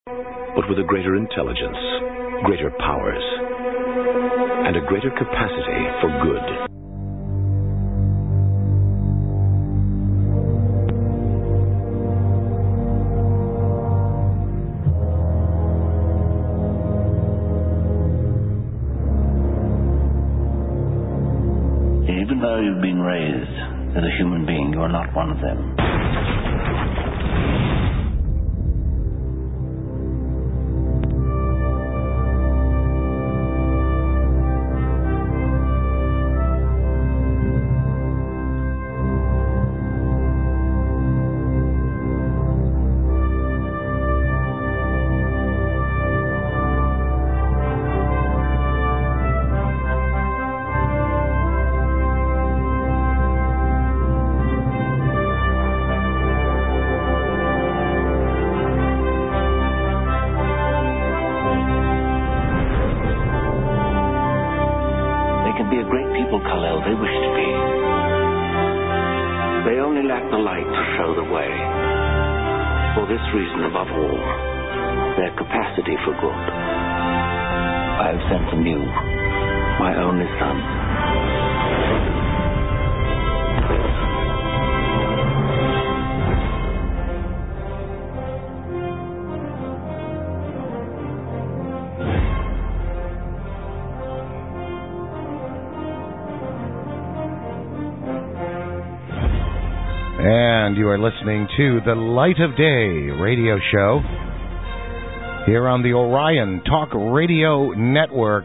but with a greater intelligence, greater powers, and a greater capacity for good. Even though you've been raised as a human being, you are not one of them. They wish to be. They only lack the light to show the way. For this reason, above all, their capacity for good. I have sent them you, my only son. And you are listening to the Light of Day radio show here on the Orion Talk Radio Network.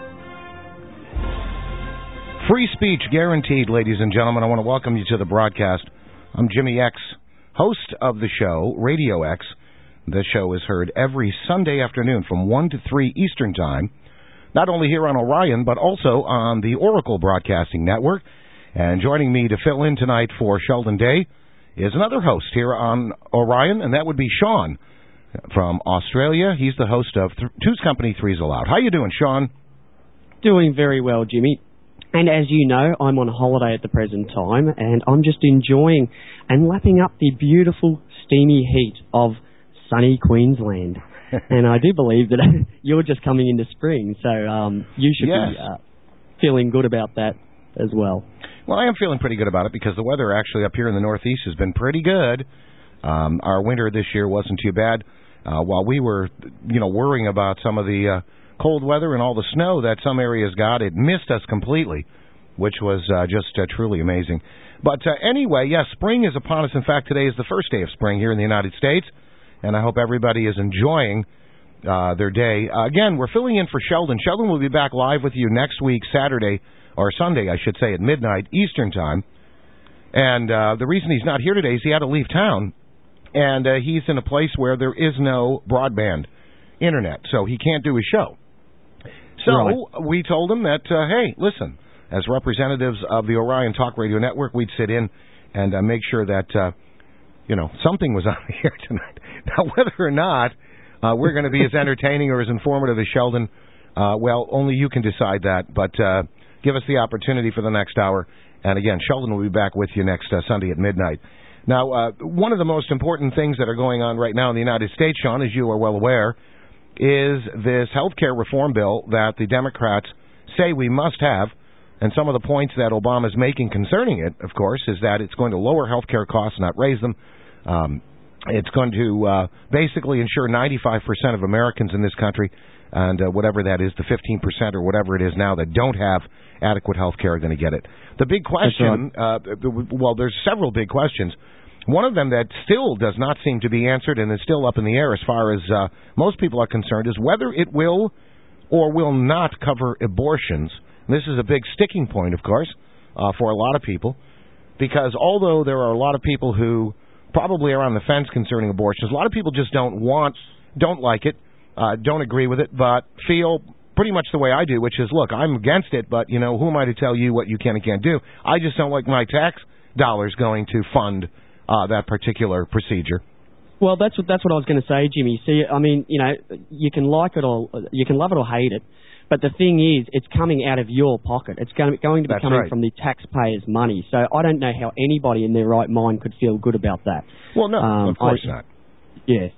Free speech guaranteed, ladies and gentlemen. I want to welcome you to the broadcast. I'm Jimmy X, host of the show, Radio X. This show is heard every Sunday afternoon from 1 to 3 Eastern Time, not only here on Orion, but also on the Oracle Broadcasting Network. And joining me to fill in tonight for Sheldon Day is another host here on Orion, and that would be Sean from Australia. He's the host of Two's Company, Three's Allowed. How you doing, Sean? Doing very well, Jimmy. And as you know, I'm on holiday at the present time, and I'm just enjoying and lapping up the beautiful, steamy heat of sunny Queensland. And I do believe that you're just coming into spring, so you should be feeling good about that as well. Well, I am feeling pretty good about it because the weather actually up here in the Northeast has been pretty good. Our winter this year wasn't too bad. While we were, worrying about some of the cold weather and all the snow that some areas got, it missed us completely, which was just truly amazing. But anyway, yes, spring is upon us. In fact, today is the first day of spring here in the United States, and I hope everybody is enjoying their day. Again, we're filling in for Sheldon. Sheldon will be back live with you next week, Saturday, or Sunday, I should say, at midnight Eastern Time. And the reason he's not here today is he had to leave town, and he's in a place where there is no broadband internet, so he can't do his show. So we told him that, hey, listen, as representatives of the Orion Talk Radio Network, we'd sit in and make sure that, something was on the air tonight. Now, whether or not we're going to be as entertaining or as informative as Sheldon, well, only you can decide that, but give us the opportunity for the next hour. And again, Sheldon will be back with you next Sunday at midnight. Now, one of the most important things that are going on right now in the United States, Sean, as you are well aware, is this health care reform bill that the Democrats say we must have. And some of the points that Obama is making concerning it, of course, is that it's going to lower health care costs, not raise them. It's going to basically ensure 95% of Americans in this country, and whatever that is, the 15% or whatever it is now that don't have adequate health care are going to get it. The big question, well, there's several big questions. One of them that still does not seem to be answered and is still up in the air as far as most people are concerned is whether it will or will not cover abortions. And this is a big sticking point, of course, for a lot of people, because although there are a lot of people who probably are on the fence concerning abortions, a lot of people just don't like it, don't agree with it, but feel pretty much the way I do, which is, look, I'm against it, but, who am I to tell you what you can and can't do? I just don't like my tax dollars going to fund that particular procedure. Well, that's what I was going to say, Jimmy. See, I mean, you can like it or you can love it or hate it, but the thing is, it's coming out of your pocket. It's going to be coming from the taxpayers' money. So I don't know how anybody in their right mind could feel good about that. Well, no, of course not. Yeah.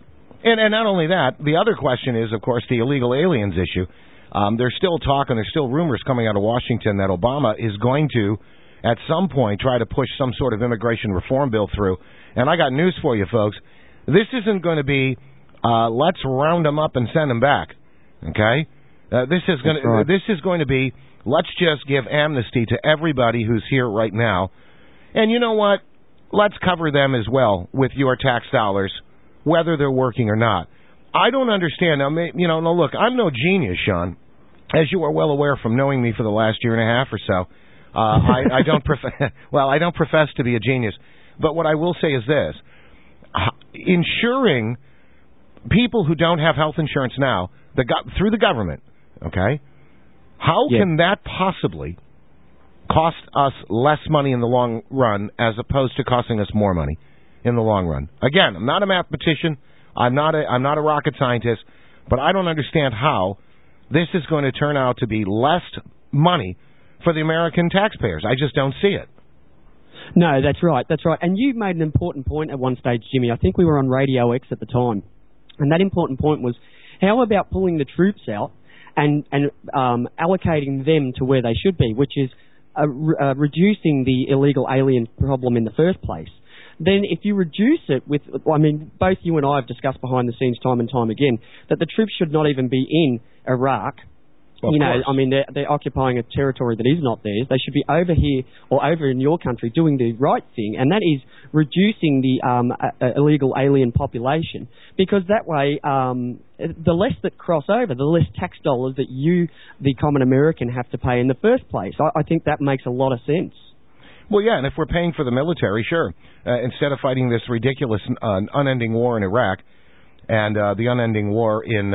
And not only that, the other question is, of course, the illegal aliens issue. There's still talk and there's still rumors coming out of Washington that Obama is going to, at some point, try to push some sort of immigration reform bill through. And I got news for you, folks. This isn't going to be, let's round them up and send them back. Okay? This is going to be, let's just give amnesty to everybody who's here right now. And you know what? Let's cover them as well with your tax dollars, whether they're working or not. I don't understand. Now, look, I'm no genius, Sean, as you are well aware from knowing me for the last year and a half or so. I don't profess to be a genius. But what I will say is this. Insuring people who don't have health insurance now through the government, okay, how can that possibly cost us less money in the long run as opposed to costing us more money in the long run? Again, I'm not a mathematician. I'm not a rocket scientist, but I don't understand how this is going to turn out to be less money for the American taxpayers. I just don't see it. No, that's right. And you made an important point at one stage, Jimmy. I think we were on Radio X at the time. And that important point was, how about pulling the troops out and allocating them to where they should be, which is reducing the illegal alien problem in the first place. Then if you reduce it with, both you and I have discussed behind the scenes time and time again, that the troops should not even be in Iraq. They're occupying a territory that is not theirs. They should be over here or over in your country doing the right thing, and that is reducing the illegal alien population. Because that way, the less that cross over, the less tax dollars that you, the common American, have to pay in the first place. I think that makes a lot of sense. Well, yeah, and if we're paying for the military, sure. Instead of fighting this ridiculous, unending war in Iraq, and the unending war in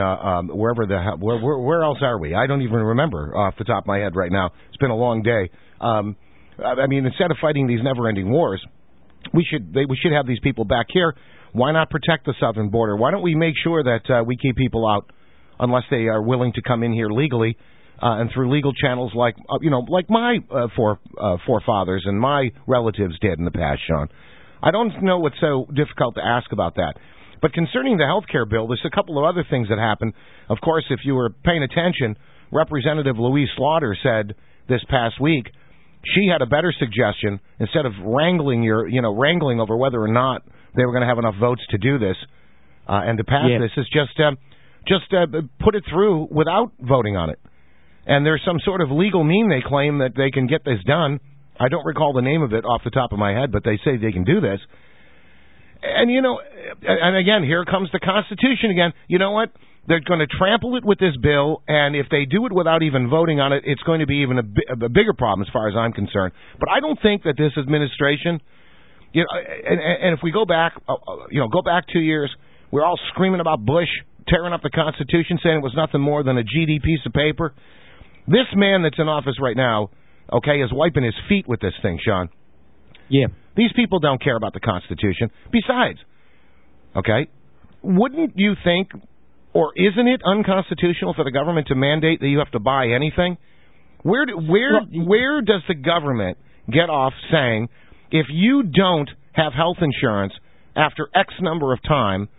where else are we? I don't even remember off the top of my head right now. It's been a long day. Instead of fighting these never-ending wars, we should have these people back here. Why not protect the southern border? Why don't we make sure that we keep people out unless they are willing to come in here legally and through legal channels like my forefathers and my relatives did in the past, Sean. I don't know what's so difficult to ask about that. But concerning the health care bill, there's a couple of other things that happened. Of course, if you were paying attention, Representative Louise Slaughter said this past week she had a better suggestion. Instead of wrangling over whether or not they were going to have enough votes to do this and to pass this, is just put it through without voting on it. And there's some sort of legal mean they claim that they can get this done. I don't recall the name of it off the top of my head, but they say they can do this. And, and again, here comes the Constitution again. You know what? They're going to trample it with this bill, and if they do it without even voting on it, it's going to be even a bigger problem as far as I'm concerned. But I don't think that this administration, and if we go back, go back 2 years, we're all screaming about Bush tearing up the Constitution, saying it was nothing more than a GD piece of paper. This man that's in office right now, is wiping his feet with this thing, Sean. Yeah. These people don't care about the Constitution. Besides, wouldn't you think, or isn't it unconstitutional for the government to mandate that you have to buy anything? Where does the government get off saying, if you don't have health insurance after X number of time,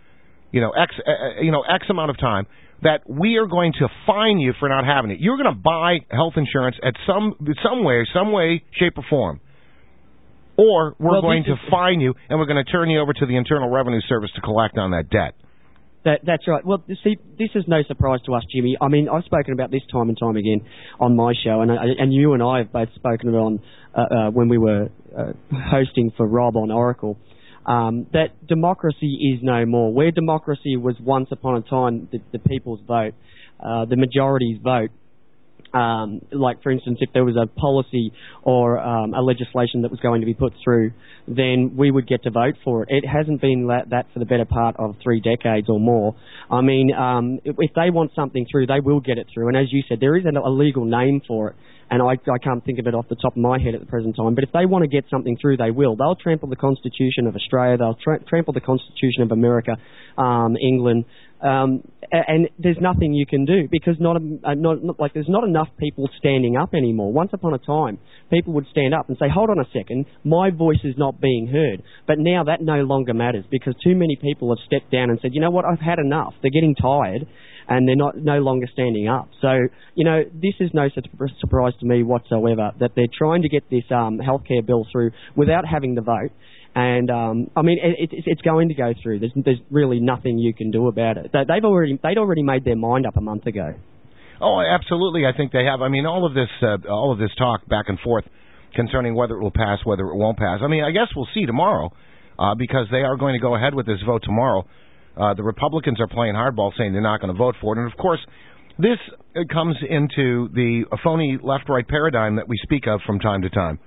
X amount of time, that we are going to fine you for not having it? You're going to buy health insurance at some way, shape, or form. Or we're going to fine you, and we're going to turn you over to the Internal Revenue Service to collect on that debt. That's right. Well, see, this is no surprise to us, Jimmy. I've spoken about this time and time again on my show, and you and I have both spoken about it when we were hosting for Rob on Oracle, that democracy is no more. Where democracy was once upon a time the people's vote, the majority's vote, like, for instance, if there was a policy or a legislation that was going to be put through, then we would get to vote for it. It hasn't been that for the better part of 3 decades or more. If they want something through, they will get it through. And as you said, there is a legal name for it, and I can't think of it off the top of my head at the present time. But if they want to get something through, they will. They'll trample the Constitution of Australia. They'll trample the Constitution of America, England. and there's nothing you can do because there's not enough people standing up anymore. Once upon a time, people would stand up and say, "Hold on a second, my voice is not being heard." But now that no longer matters because too many people have stepped down and said, "You know what? I've had enough." They're getting tired, and they're no longer standing up. So this is no surprise to me whatsoever that they're trying to get this healthcare bill through without having the vote. And it's going to go through. There's really nothing you can do about it. They'd already made their mind up a month ago. Oh, absolutely. I think they have. I mean, all of this talk back and forth concerning whether it will pass, whether it won't pass. I mean, I guess we'll see tomorrow because they are going to go ahead with this vote tomorrow. The Republicans are playing hardball, saying they're not going to vote for it. And of course, this comes into the phony left-right paradigm that we speak of from time to time.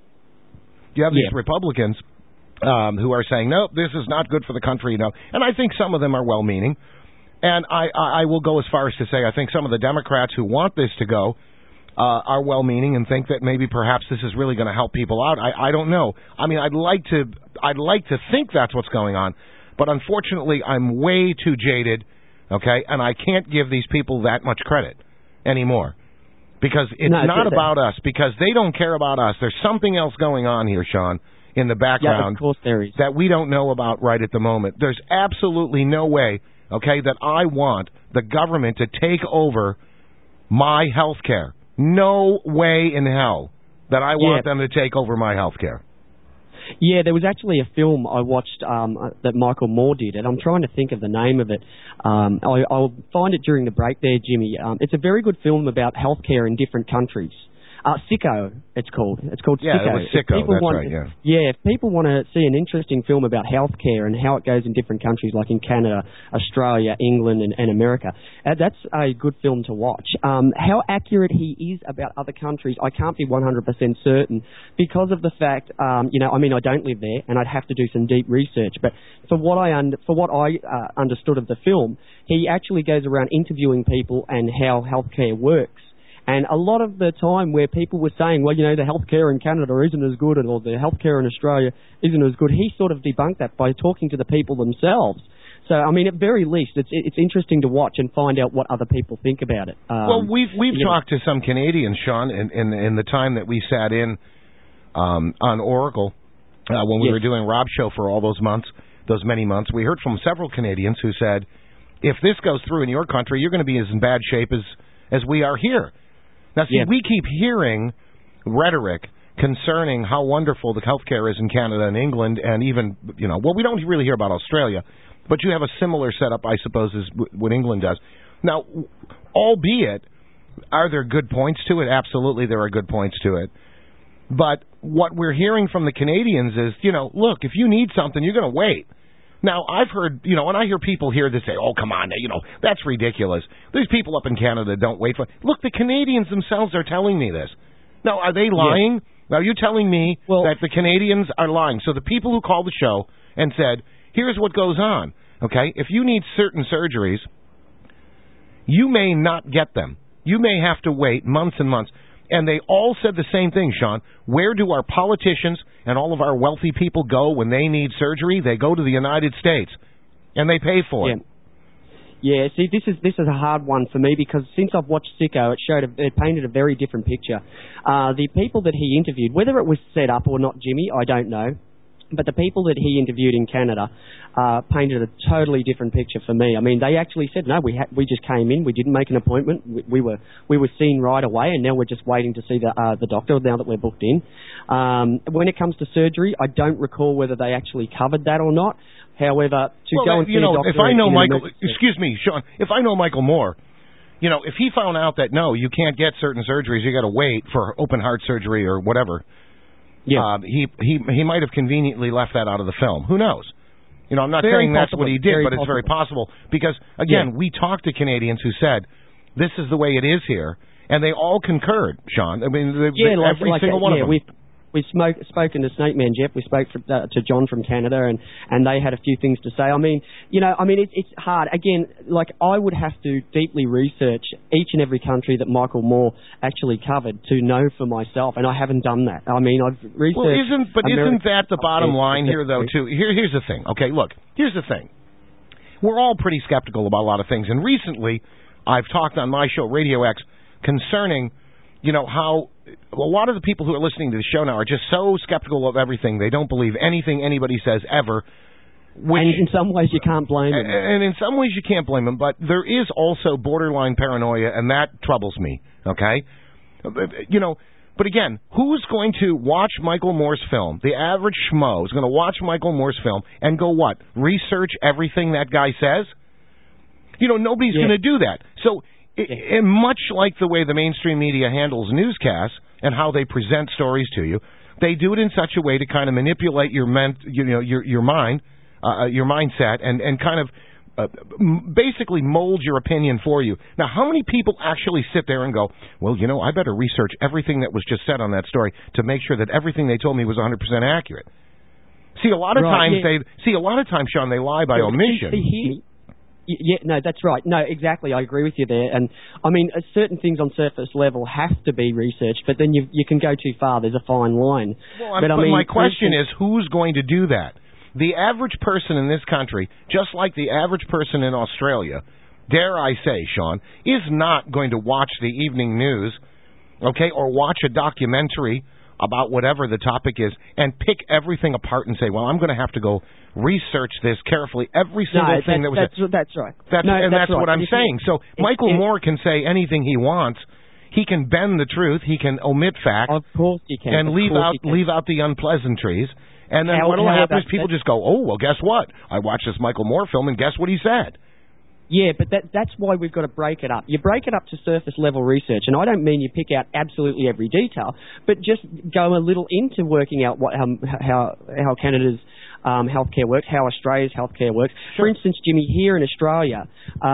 You have these Republicans who are saying, nope, this is not good for the country, And I think some of them are well-meaning. And I will go as far as to say I think some of the Democrats who want this to go are well-meaning and think that maybe perhaps this is really going to help people out. I don't know. I mean, I'd like to think that's what's going on, but unfortunately I'm way too jaded, okay, and I can't give these people that much credit anymore. Because it's not about us, because they don't care about us. There's something else going on here, Sean, in the background that we don't know about right at the moment. There's absolutely no way, okay, that I want the government to take over my health care. No way in hell that I want them to take over my health care. Yeah, there was actually a film I watched that Michael Moore did, and I'm trying to think of the name of it. I'll find it during the break there, Jimmy. It's a very good film about healthcare in different countries. Sicko, it's called. It's called Sicko. Yeah, it was Sicko, that's right, yeah. Yeah, if people want to see an interesting film about healthcare and how it goes in different countries, like in Canada, Australia, England, and America, that's a good film to watch. How accurate he is about other countries, I can't be 100% certain because of the fact, I don't live there, and I'd have to do some deep research, but for what I understood of the film, he actually goes around interviewing people and how healthcare works. And a lot of the time where people were saying, well, the healthcare in Canada isn't as good or the healthcare in Australia isn't as good, he sort of debunked that by talking to the people themselves. So, I mean, at very least, it's interesting to watch and find out what other people think about it. Well, we've talked to some Canadians, Sean, in the time that we sat in on Oracle when we were doing Rob's show for all those many months. We heard from several Canadians who said, if this goes through in your country, you're going to be as in bad shape as we are here. Now, see, we keep hearing rhetoric concerning how wonderful the healthcare is in Canada and England and even, we don't really hear about Australia, but you have a similar setup, I suppose, as what England does. Now, albeit, are there good points to it? Absolutely, there are good points to it. But what we're hearing from the Canadians is, look, if you need something, you're going to wait. Now, I've heard, and I hear people here that say, oh, come on, that's ridiculous. These people up in Canada don't wait for... Look, the Canadians themselves are telling me this. Now, are they lying? Now, you're telling me that the Canadians are lying. So the people who called the show and said, here's what goes on, okay? If you need certain surgeries, you may not get them. You may have to wait months and months. And they all said the same thing, Sean. Where do our politicians and all of our wealthy people go when they need surgery? They go to the United States, and they pay for it. Yeah, see, this is a hard one for me because since I've watched Sicko, it painted a very different picture. The people that he interviewed, whether it was set up or not, Jimmy, I don't know. But the people that he interviewed in Canada painted a totally different picture for me. I mean, they actually said, no, we just came in, we didn't make an appointment, we were seen right away, and now we're just waiting to see the doctor now that we're booked in. When it comes to surgery, I don't recall whether they actually covered that or not. However, go and see a doctor... if I know Michael... Excuse me, Sean. If I know Michael Moore, if he found out that, no, you can't get certain surgeries, you got to wait for open heart surgery or whatever... Yeah. He might have conveniently left that out of the film. Who knows? I'm not saying that's what he did, but it's very possible. Because, again, we talked to Canadians who said, this is the way it is here, and they all concurred, Sean. I mean, every single one of them. We've spoken to Snake Man Jeff. We spoke to John from Canada, and they had a few things to say. I mean, it's hard. Again, I would have to deeply research each and every country that Michael Moore actually covered to know for myself, and I haven't done that. I mean, I've researched... Well, isn't that the bottom line here, though, too? Here's the thing. Okay, look, here's the thing. we're all pretty skeptical about a lot of things. And recently, I've talked on my show, Radio X, concerning, how a lot of the people who are listening to the show now are just so skeptical of everything. They don't believe anything anybody says ever. And in some ways you can't blame them. And in some ways you can't blame them, but there is also borderline paranoia, and that troubles me, okay? But again, who's going to watch Michael Moore's film? The average schmo is going to watch Michael Moore's film and go what? Research everything that guy says? Nobody's going to do that. So, much like the way the mainstream media handles newscasts and how they present stories to you, they do it in such a way to kind of manipulate your mind, your mindset, and kind of basically mold your opinion for you. Now, how many people actually sit there and go, well, I better research everything that was just said on that story to make sure that everything they told me was 100% accurate? See, a lot of times, Sean, they lie by omission. Yeah, no, that's right. No, exactly. I agree with you there. And, I mean, certain things on surface level have to be researched, but then you can go too far. There's a fine line. Well, but my question is, who's going to do that? The average person in this country, just like the average person in Australia, dare I say, Sean, is not going to watch the evening news, okay, or watch a documentary about whatever the topic is and pick everything apart and say, well, I'm going to have to go research this carefully, every single thing that was... That's right. That's right. What I'm saying. So Michael Moore can say anything he wants. He can bend the truth. He can omit facts. Of course he can. And leave out the unpleasantries. And then what will happen is people just go, oh, well, guess what? I watched this Michael Moore film, and guess what he said? Yeah, but that's why we've got to break it up. You break it up to surface-level research, and I don't mean you pick out absolutely every detail, but just go a little into working out how Canada's healthcare works, how Australia's healthcare works. Sure. For instance, Jimmy, here in Australia,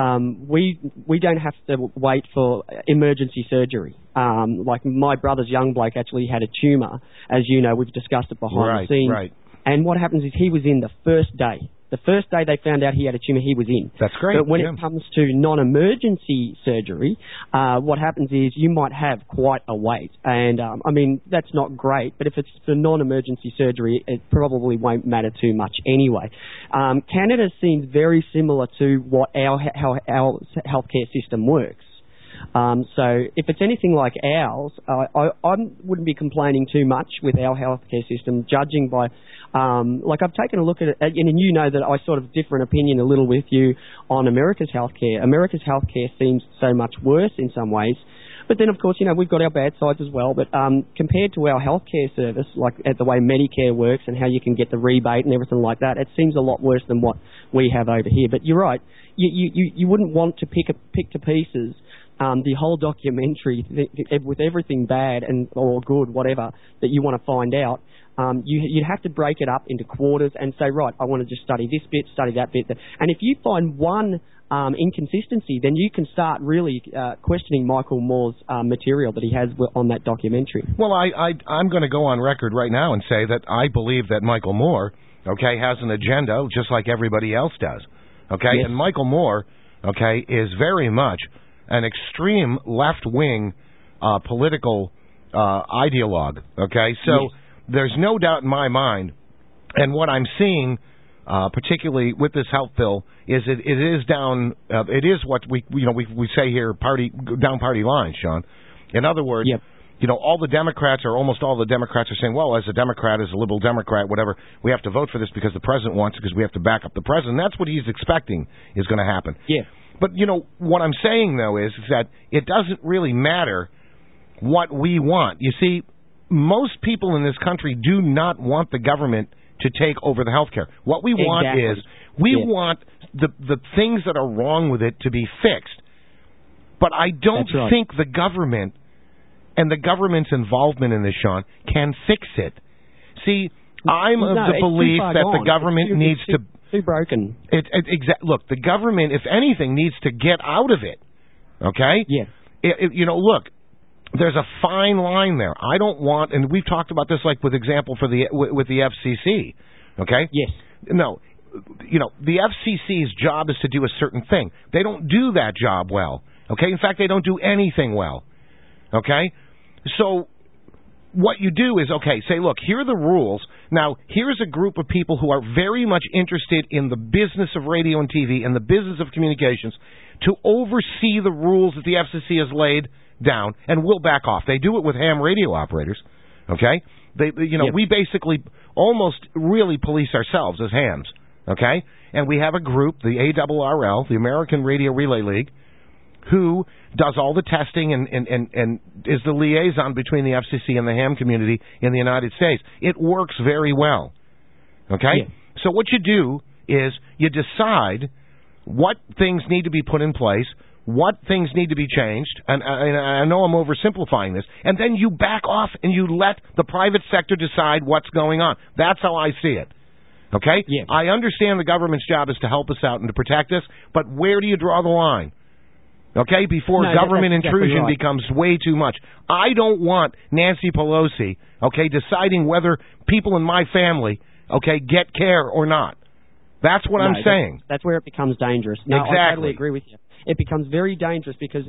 we don't have to wait for emergency surgery. Like my brother's young bloke actually had a tumour, as you know, we've discussed it behind the scenes. Right. And what happens is he was in the first day. The first day they found out he had a tumour, he was in. That's great. But when it comes to non-emergency surgery, what happens is you might have quite a wait. And, I mean, that's not great, but if it's for non-emergency surgery, it probably won't matter too much anyway. Canada seems very similar to how our healthcare system works. So if it's anything like ours, I wouldn't be complaining too much with our healthcare system, judging by, I've taken a look at it, and you know that I sort of differ an opinion a little with you on America's healthcare. America's healthcare seems so much worse in some ways. But then, of course, we've got our bad sides as well. But compared to our healthcare service, like at the way Medicare works and how you can get the rebate and everything like that, it seems a lot worse than what we have over here. But you're right. You wouldn't want to pick to pieces the whole documentary with everything bad or good, whatever, that you want to find out. You'd have to break it up into quarters and say, right, I want to just study this bit, study that bit. And if you find one inconsistency, then you can start really questioning Michael Moore's material that he has on that documentary. Well, I'm going to go on record right now and say that I believe that Michael Moore, okay, has an agenda just like everybody else does, okay? Yes. And Michael Moore, okay, is very much an extreme left-wing political ideologue, okay? So yes. There's no doubt in my mind, and what I'm seeing, particularly with this health bill, is it is down. It is what we say here, down party lines, Sean. In other words, yep. All the Democrats or almost all the Democrats are saying, well, as a Democrat, as a liberal Democrat, whatever, we have to vote for this because the president wants it because we have to back up the president. That's what he's expecting is going to happen. Yeah. But, what I'm saying, though, is that it doesn't really matter what we want. You see, most people in this country do not want the government to take over the health care. What we want is we want the things that are wrong with it to be fixed. But I don't think the government and the government's involvement in this, Sean, can fix it. See, I'm of the belief that the government needs to... Too broken. Look, the government, if anything, needs to get out of it. Okay? Yeah. Look, there's a fine line there. I don't want, and we've talked about this, like with example for with the FCC. Okay? Yes. No, the FCC's job is to do a certain thing. They don't do that job well. Okay? In fact, they don't do anything well. Okay? So what you do is, okay, say, look, here are the rules. Now, here's a group of people who are very much interested in the business of radio and TV and the business of communications to oversee the rules that the FCC has laid down, and we'll back off. They do it with ham radio operators, okay? We basically almost really police ourselves as hams, okay? And we have a group, the ARRL, the American Radio Relay League, who does all the testing and is the liaison between the FCC and the ham community in the United States. It works very well, okay? Yeah. So what you do is you decide what things need to be put in place, what things need to be changed, and I know I'm oversimplifying this, and then you back off and you let the private sector decide what's going on. That's how I see it. Okay? Yeah. I understand the government's job is to help us out and to protect us, but where do you draw the line? Okay? Before government intrusion becomes way too much. I don't want Nancy Pelosi, deciding whether people in my family, get care or not. That's what I'm saying. That's where it becomes dangerous. No, exactly. I totally agree with you. It becomes very dangerous because,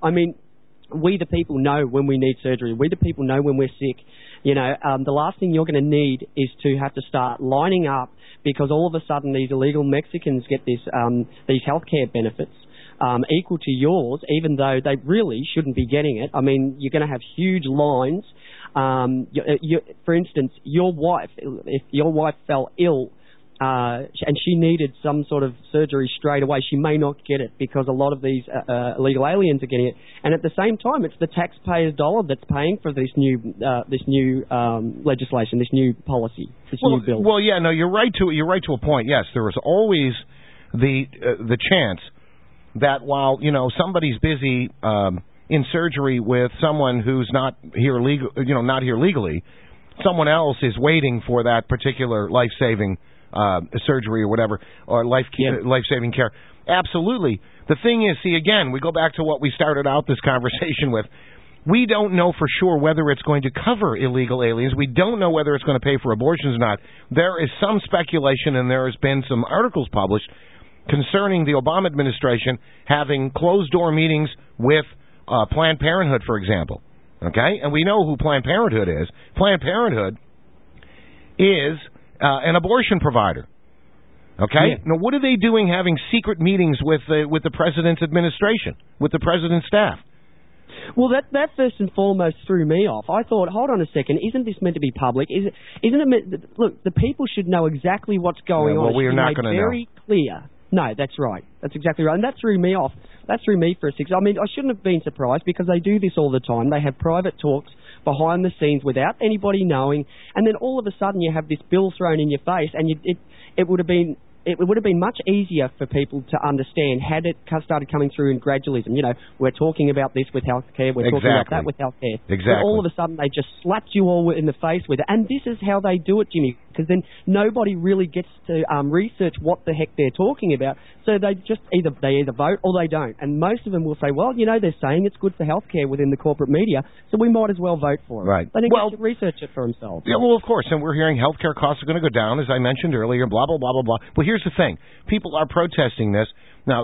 we the people know when we need surgery. We the people know when we're sick. The last thing you're going to need is to have to start lining up because all of a sudden these illegal Mexicans get these healthcare benefits equal to yours, even though they really shouldn't be getting it. You're going to have huge lines. For instance, your wife, if your wife fell ill, and she needed some sort of surgery straight away, she may not get it because a lot of these illegal aliens are getting it. And at the same time, it's the taxpayer's dollar that's paying for this new legislation, this new policy, new bill. Well, yeah, no, you're right to a point. Yes, there is always the chance that while somebody's busy in surgery with someone who's not here legally, someone else is waiting for that particular life-saving surgery or whatever, or life-saving care. Absolutely. The thing is, see, again, we go back to what we started out this conversation with. We don't know for sure whether it's going to cover illegal aliens. We don't know whether it's going to pay for abortions or not. There is some speculation, and there has been some articles published concerning the Obama administration having closed-door meetings with Planned Parenthood, for example. Okay? And we know who Planned Parenthood is. Planned Parenthood is an abortion provider. Okay? Yeah. Now, what are they doing having secret meetings with the president's administration, with the president's staff? Well, that first and foremost threw me off. I thought, hold on a second, isn't this meant to be public? Isn't it meant, look, the people should know exactly what's going on. Well, we are not going to know. Very clear. No, that's right. That's exactly right. And that threw me off. That threw me for a six. I shouldn't have been surprised because they do this all the time. They have private talks behind the scenes without anybody knowing, and then all of a sudden you have this bill thrown in your face, and it would have been much easier for people to understand had it started coming through in gradualism. We're talking about this with healthcare, we're talking about that with healthcare. Exactly. But all of a sudden they just slapped you all in the face with it, and this is how they do it, Jimmy, because then nobody really gets to research what the heck they're talking about, so they just either vote or they don't. And most of them will say, well, they're saying it's good for healthcare within the corporate media, so we might as well vote for it. Right. They didn't get to research it for themselves. Yeah, well, of course, and we're hearing healthcare costs are going to go down, as I mentioned earlier, blah, blah, blah, blah, blah. Well, here's the thing. People are protesting this. Now,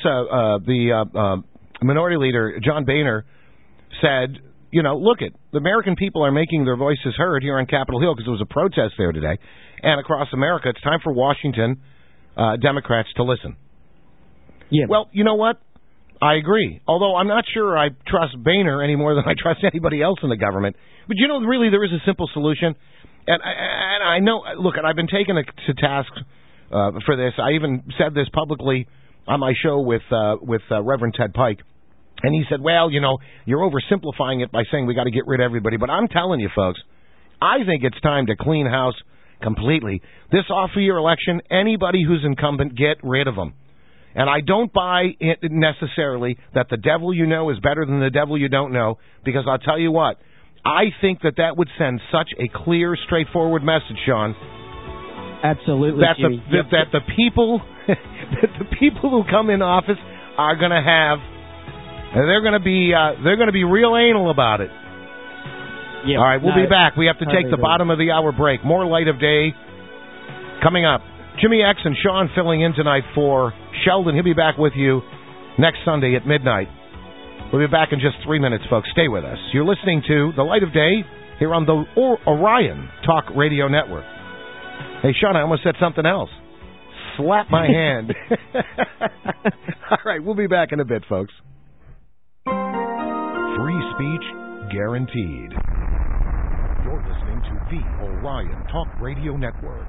the Minority Leader, John Boehner, said, look, the American people are making their voices heard here on Capitol Hill because there was a protest there today. And across America, it's time for Washington Democrats to listen. Yeah. Well, you know what? I agree. Although I'm not sure I trust Boehner any more than I trust anybody else in the government. But really there is a simple solution. And I know, look, I've been taken to task for this. I even said this publicly on my show with Reverend Ted Pike. And he said, well, you're oversimplifying it by saying we got to get rid of everybody. But I'm telling you, folks, I think it's time to clean house completely. This off-year election, anybody who's incumbent, get rid of them. And I don't buy it necessarily that the devil you know is better than the devil you don't know, because I'll tell you what, I think that would send such a clear, straightforward message, Sean. Absolutely, that the people who come in office are going to have, they're going to be real anal about it. Yeah, all right, we'll be back. We have to take the bottom of the hour break. More Light of Day coming up. Jimmy X and Sean filling in tonight for Sheldon. He'll be back with you next Sunday at midnight. We'll be back in just 3 minutes, folks. Stay with us. You're listening to The Light of Day here on the Orion Talk Radio Network. Hey, Sean, I almost said something else. Slap my hand. All right, we'll be back in a bit, folks. Free speech guaranteed. You're listening to the Orion Talk Radio Network.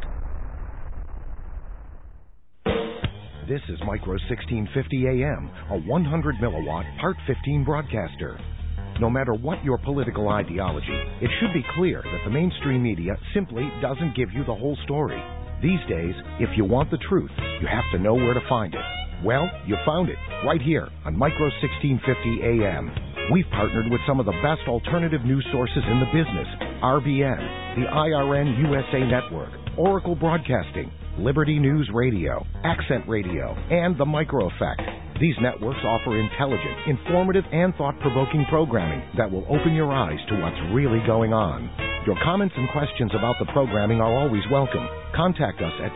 This is Micro 1650 AM, a 100 milliwatt Part 15 broadcaster. No matter what your political ideology, it should be clear that the mainstream media simply doesn't give you the whole story. These days, if you want the truth, you have to know where to find it. Well, you found it right here on Micro 1650 AM. We've partnered with some of the best alternative news sources in the business: RBN, the IRN USA Network, Oracle Broadcasting, Liberty News Radio, Accent Radio, and The Micro Effect. These networks offer intelligent, informative, and thought-provoking programming that will open your eyes to what's really going on. Your comments and questions about the programming are always welcome. Contact us at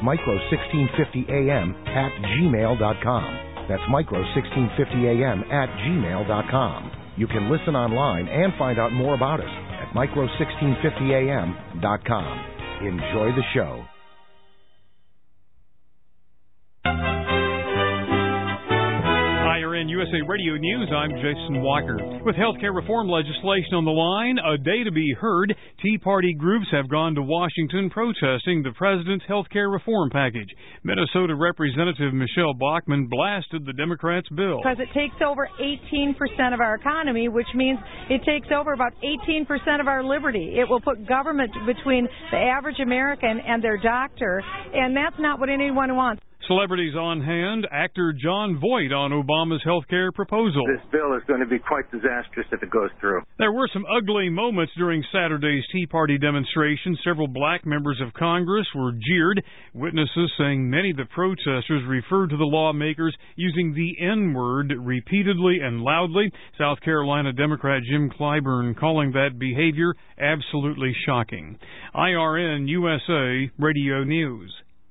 micro1650am@gmail.com. That's micro1650am@gmail.com. You can listen online and find out more about us at micro1650am.com. Enjoy the show. IRN USA Radio News, I'm Jason Walker. With healthcare reform legislation on the line, a day to be heard, Tea Party groups have gone to Washington protesting the president's healthcare reform package. Minnesota Representative Michelle Bachmann blasted the Democrats' bill. Because it takes over 18% of our economy, which means it takes over about 18% of our liberty. It will put government between the average American and their doctor, and that's not what anyone wants. Celebrities on hand, actor Jon Voight on Obama's health care proposal. This bill is going to be quite disastrous if it goes through. There were some ugly moments during Saturday's Tea Party demonstration. Several black members of Congress were jeered. Witnesses saying many of the protesters referred to the lawmakers using the N-word repeatedly and loudly. South Carolina Democrat Jim Clyburn calling that behavior absolutely shocking. IRN USA Radio News.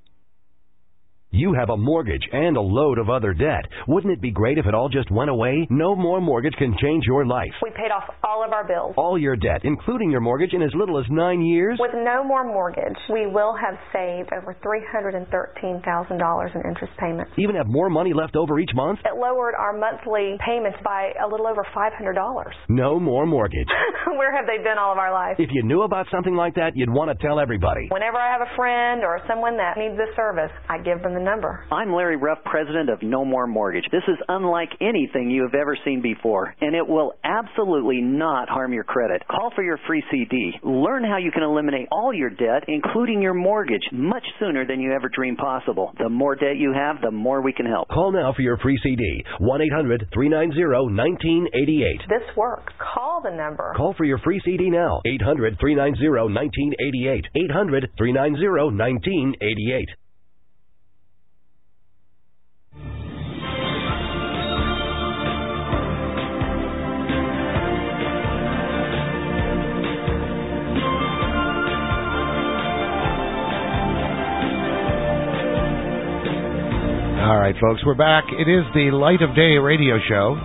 You have a mortgage and a load of other debt. Wouldn't it be great if it all just went away? No More Mortgage can change your life. We paid off all of our bills. All your debt, including your mortgage, in as little as 9 years? With No More Mortgage, we will have saved over $313,000 in interest payments. Even have more money left over each month? It lowered our monthly payments by a little over $500. No More Mortgage. Where have they been all of our lives? If you knew about something like that, you'd want to tell everybody. Whenever I have a friend or someone that needs this service, I give them the number. I'm Larry Ruff, president of No More Mortgage. This is unlike anything you have ever seen before, and it will absolutely not harm your credit. Call for your free CD. Learn how you can eliminate all your debt, including your mortgage, much sooner than you ever dreamed possible. The more debt you have, the more we can help. Call now for your free CD. 1-800-390-1988. This works. Call the number. Call for your free CD now. 800-390-1988. 800-390-1988. All right, folks, we're back. It is the Light of Day radio show.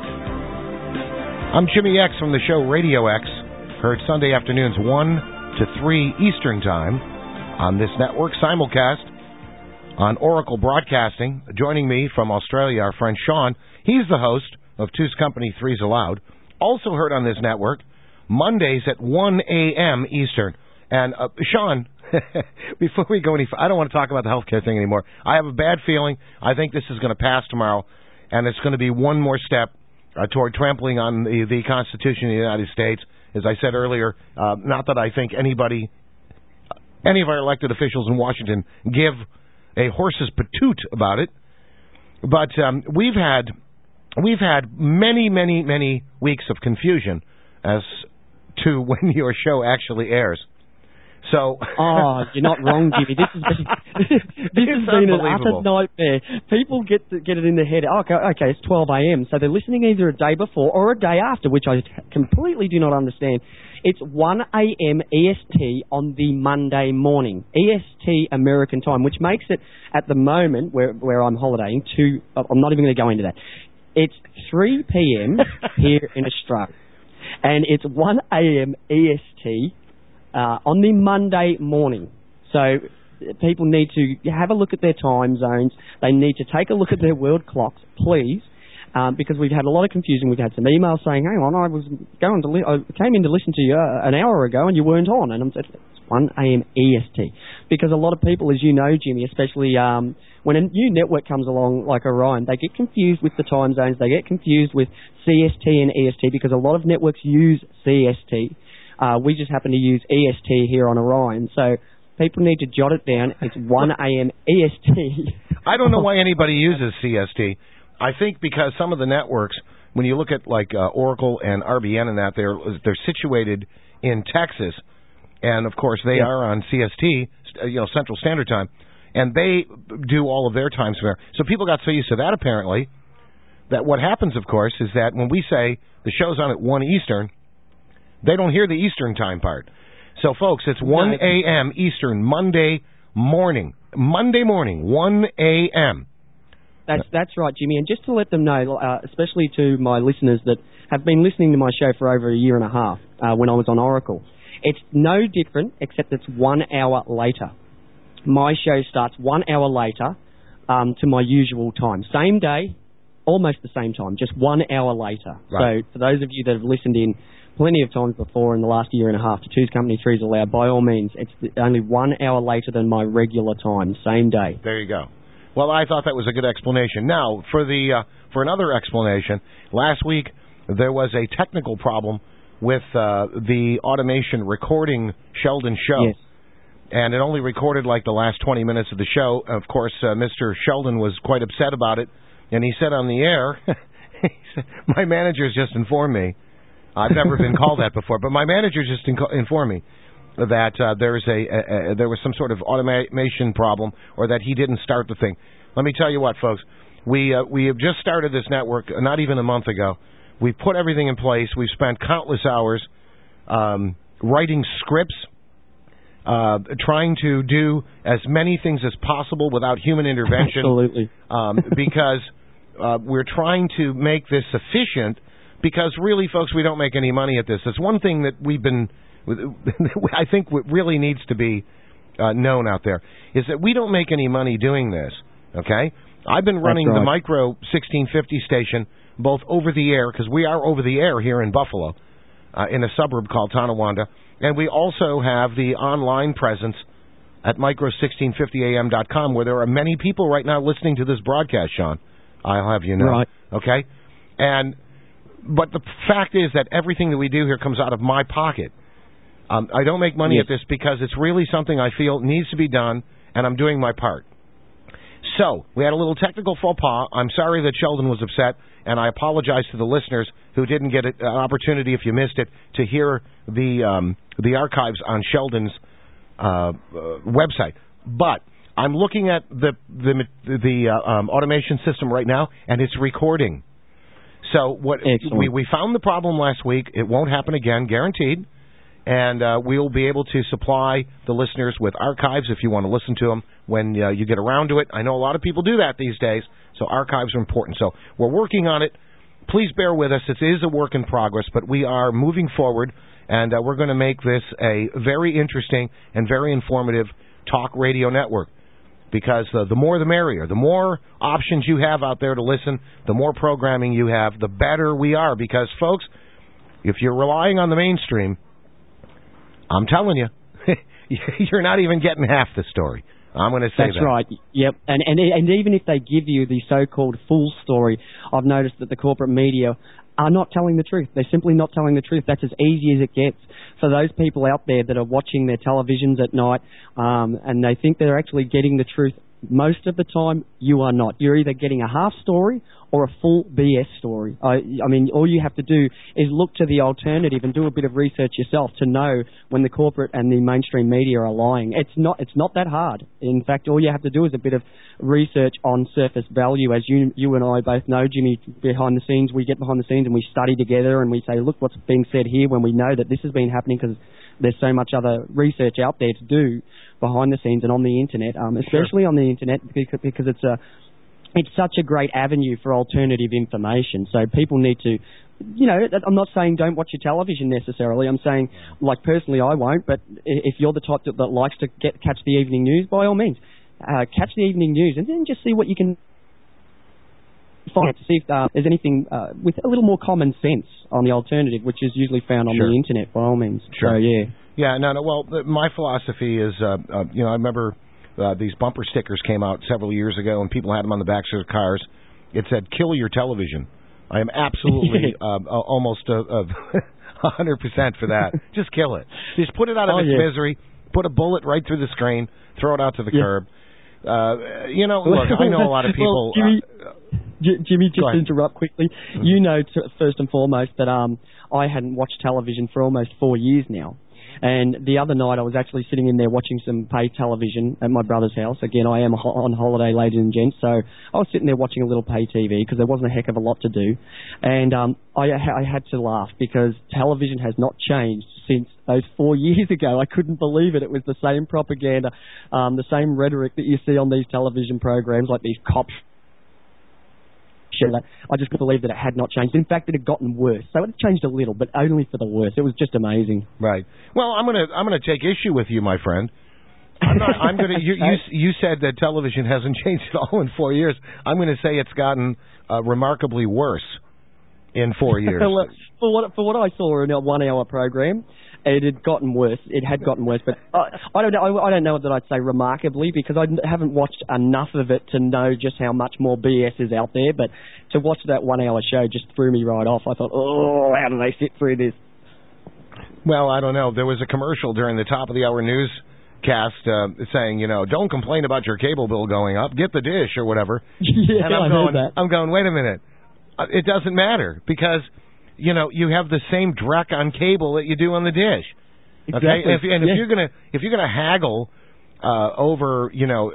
I'm Jimmy X from the show Radio X, heard Sunday afternoons 1 to 3 Eastern Time on this network, simulcast on Oracle Broadcasting. Joining me from Australia, our friend Sean. He's the host of Two's Company, Three's Allowed. Also heard on this network, Mondays at 1 a.m. Eastern. And, Sean, before we go any further, I don't want to talk about the healthcare thing anymore. I have a bad feeling. I think this is going to pass tomorrow, and it's going to be one more step toward trampling on the Constitution of the United States. As I said earlier, not that I think any of our elected officials in Washington give a horse's patoot about it, but we've had many, many, many weeks of confusion as to when your show actually airs. So, you're not wrong, Jimmy. This has been an utter nightmare. People get it in their head. Okay, it's 12 a.m. So they're listening either a day before or a day after, which I completely do not understand. It's 1 a.m. EST on the Monday morning, EST American time, which makes it at the moment where I'm holidaying. I'm not even going to go into that. It's 3 p.m. here in Australia. And it's 1 a.m. EST on the Monday morning. So people need to have a look at their time zones. They need to take a look at their world clocks, please, because we've had a lot of confusion. We've had some emails saying, hang on, I came in to listen to you an hour ago and you weren't on. And I'm saying, it's 1 a.m. EST. Because a lot of people, as you know, Jimmy, especially when a new network comes along like Orion, they get confused with the time zones. They get confused with CST and EST because a lot of networks use CST. We just happen to use EST here on Orion. So people need to jot it down. It's 1 a.m. EST. I don't know why anybody uses CST. I think because some of the networks, when you look at like Oracle and RBN and that, they're situated in Texas, and of course they are on CST, Central Standard Time, and they do all of their times there. So people got so used to that apparently that what happens, of course, is that when we say the show's on at 1 Eastern, they don't hear the Eastern time part. So, folks, it's 1 a.m. Eastern, Monday morning, 1 a.m. That's right, Jimmy. And just to let them know, especially to my listeners that have been listening to my show for over a year and a half when I was on Oracle, it's no different except it's 1 hour later. My show starts 1 hour later to my usual time. Same day, almost the same time, just 1 hour later. Right. So for those of you that have listened in plenty of times before in the last year and a half to Two's Company, Three's Allowed, by all means, it's only 1 hour later than my regular time, same day. There you go. Well, I thought that was a good explanation. Now, for another explanation, last week there was a technical problem with the automation recording Sheldon's show. Yes. And it only recorded like the last 20 minutes of the show. Of course, Mr. Sheldon was quite upset about it, and he said on the air, my manager's just informed me, I've never been called that before, but my manager just informed me that there was some sort of automation problem, or that he didn't start the thing. Let me tell you what, folks. We have just started this network not even a month ago. We've put everything in place. We've spent countless hours writing scripts, trying to do as many things as possible without human intervention. Absolutely. Because we're trying to make this efficient. Because really, folks, we don't make any money at this. It's one thing that I think what really needs to be known out there is that we don't make any money doing this, okay? I've been running the Micro 1650 station both over the air, because we are over the air here in Buffalo, in a suburb called Tonawanda, and we also have the online presence at micro1650am.com, where there are many people right now listening to this broadcast, Sean. I'll have you know. Right. Okay? But the fact is that everything that we do here comes out of my pocket. I don't make money at this because it's really something I feel needs to be done, and I'm doing my part. So, we had a little technical faux pas. I'm sorry that Sheldon was upset, and I apologize to the listeners who didn't get an opportunity, if you missed it, to hear the archives on Sheldon's website. But I'm looking at the automation system right now, and it's recording. So we found the problem last week. It won't happen again, guaranteed. And we'll be able to supply the listeners with archives if you want to listen to them when you get around to it. I know a lot of people do that these days, so archives are important. So we're working on it. Please bear with us. It is a work in progress, but we are moving forward, and we're going to make this a very interesting and very informative talk radio network. Because the more the merrier. The more options you have out there to listen, the more programming you have, the better we are. Because, folks, if you're relying on the mainstream, I'm telling you, you're not even getting half the story. I'm going to say that. That's right. Yep. And even if they give you the so-called full story, I've noticed that the corporate media are not telling the truth. They're simply not telling the truth. That's as easy as it gets. For those people out there that are watching their televisions at night and they think they're actually getting the truth, most of the time you are not. You're either getting a half story or a full BS story. I mean, all you have to do is look to the alternative and do a bit of research yourself to know when the corporate and the mainstream media are lying. It's not that hard. In fact, all you have to do is a bit of research on surface value. As you and I both know, Jimmy, behind the scenes, we get behind the scenes and we study together and we say, look what's being said here, when we know that this has been happening because there's so much other research out there to do behind the scenes and on the internet, especially on the internet, because it's such a great avenue for alternative information. So people need to I'm not saying don't watch your television necessarily. I'm saying, like, personally, I won't. But if you're the type that likes to catch the evening news, by all means, catch the evening news and then just see what you can find to see if there's anything with a little more common sense on the alternative, which is usually found on the internet, by all means. Sure. So, yeah. Yeah, no. Well, my philosophy is, I remember these bumper stickers came out several years ago, and people had them on the backs of their cars. It said, "Kill your television." I am absolutely almost 100% for that. Just kill it. Just put it out of its misery. Put a bullet right through the screen. Throw it out to the curb. Look, I know a lot of people. Well, Jimmy, just to interrupt quickly, first and foremost that I hadn't watched television for almost 4 years now. And the other night I was actually sitting in there watching some pay television at my brother's house. Again, I am on holiday, ladies and gents, so I was sitting there watching a little pay TV because there wasn't a heck of a lot to do. And I had to laugh because television has not changed since those 4 years ago. I couldn't believe it. It was the same propaganda, the same rhetoric that you see on these television programs, like these cops. I just couldn't believe that it had not changed. In fact, it had gotten worse. So it changed a little, but only for the worse. It was just amazing. Right. Well, I'm gonna take issue with you, my friend. I'm gonna. You said that television hasn't changed at all in 4 years. I'm gonna say it's gotten remarkably worse in 4 years. For what I saw in a 1 hour program, it had gotten worse. It had gotten worse, but I don't know. I don't know that I'd say remarkably because I haven't watched enough of it to know just how much more BS is out there. But to watch that 1 hour show just threw me right off. I thought, how do they sit through this? Well, I don't know. There was a commercial during the top of the hour newscast saying, don't complain about your cable bill going up. Get the dish or whatever. Yeah, and I'm going, wait a minute. It doesn't matter because you have the same dreck on cable that you do on the dish. Okay, exactly. If you're gonna haggle over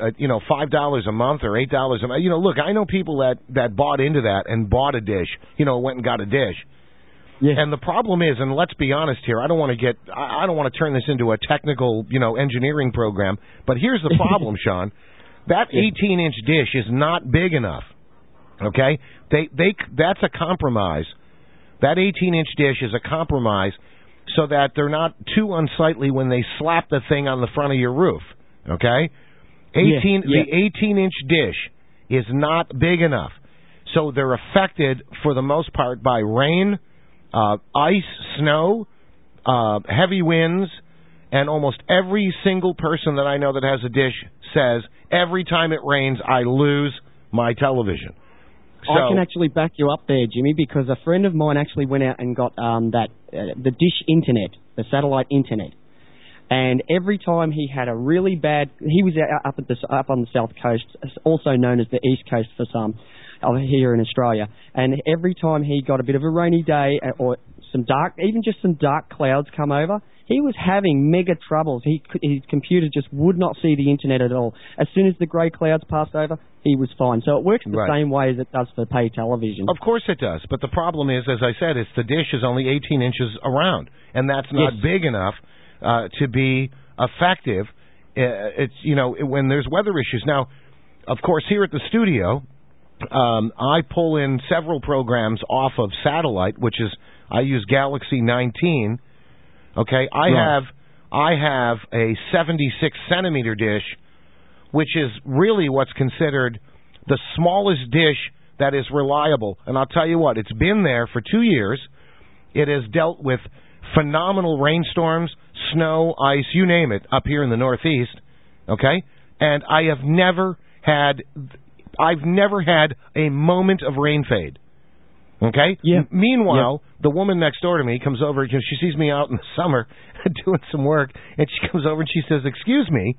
$5 a month or $8 a month, look, I know people that bought into that and bought a dish, went and got a dish. Yeah. And the problem is, and let's be honest here, I don't want to turn this into a technical engineering program, but here's the problem, Sean. That 18-inch dish is not big enough. Okay, that's a compromise. That 18-inch dish is a compromise so that they're not too unsightly when they slap the thing on the front of your roof. Okay? The 18-inch dish is not big enough. So they're affected, for the most part, by rain, ice, snow, heavy winds, and almost every single person that I know that has a dish says, every time it rains, I lose my television. So, I can actually back you up there, Jimmy, because a friend of mine actually went out and got the dish internet, the satellite internet. And every time he had a really bad... He was up on the South Coast, also known as the East Coast for some, here in Australia. And every time he got a bit of a rainy day or some dark clouds come over, he was having mega troubles. His computer just would not see the internet at all. As soon as the grey clouds passed over, he was fine. So it works the same way as it does for pay television. Of course it does. But the problem is, as I said, the dish is only 18 inches around. And that's not big enough to be effective. It's when there's weather issues. Now, of course, here at the studio, I pull in several programs off of satellite, I use Galaxy 19. Okay, I have a 76 centimeter dish, which is really what's considered the smallest dish that is reliable. And I'll tell you what, it's been there for 2 years. It has dealt with phenomenal rainstorms, snow, ice, you name it, up here in the Northeast. Okay, and I've never had a moment of rain fade. Okay? Yeah. Meanwhile, the woman next door to me comes over because she sees me out in the summer doing some work, and she comes over and she says, "Excuse me,